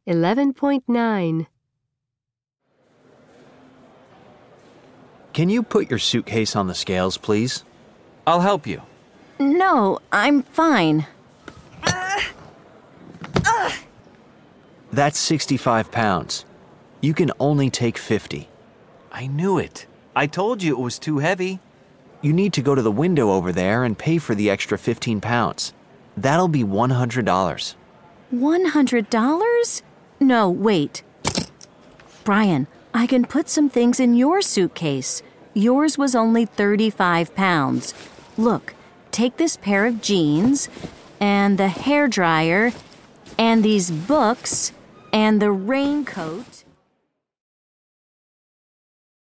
11.9. Can you put your suitcase on the scales, please? I'll help you. No, I'm fine. That's 65 pounds. You can only take 50. I knew it. I told you it was too heavy. You need to go to the window over there and pay for the extra 15 pounds. That'll be $100. $100? No, wait. Brian, I can put some things in your suitcase. Yours was only 35 pounds. Look, take this pair of jeans, and the hairdryer, and these books, and the raincoat.